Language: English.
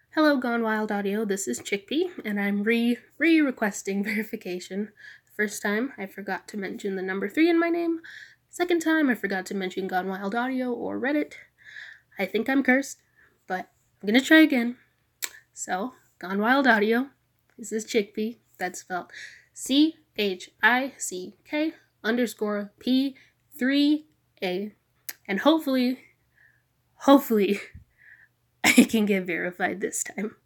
Hello, Gone Wild Audio. This is Chickpea, and I'm requesting verification. The first time I forgot to mention the number 3 in my name. Second time I forgot to mention Gone Wild Audio or Reddit. I think I'm cursed, but I'm gonna try again. So, Gone Wild Audio. This is Chickpea. That's spelled CHICK_P3A. And hopefully, I can get verified this time.